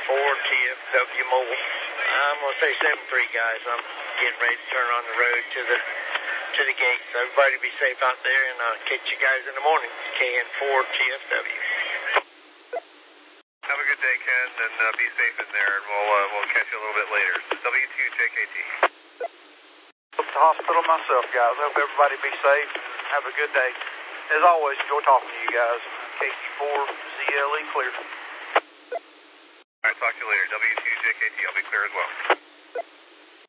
TFW Mobile. I'm going to say 7-3, guys. I'm getting ready to turn on the road to the gate. So everybody be safe out there, and I'll catch you guys in the morning. KN4 TFW. Have a good day, Ken, and be safe in there, and we'll catch you a little bit later. W2JKT. To the hospital myself, guys. I hope everybody be safe. Have a good day. As always, enjoy talking to you guys. KT4ZLE clear. All right, talk to you later. W2JKT, I'll be clear as well.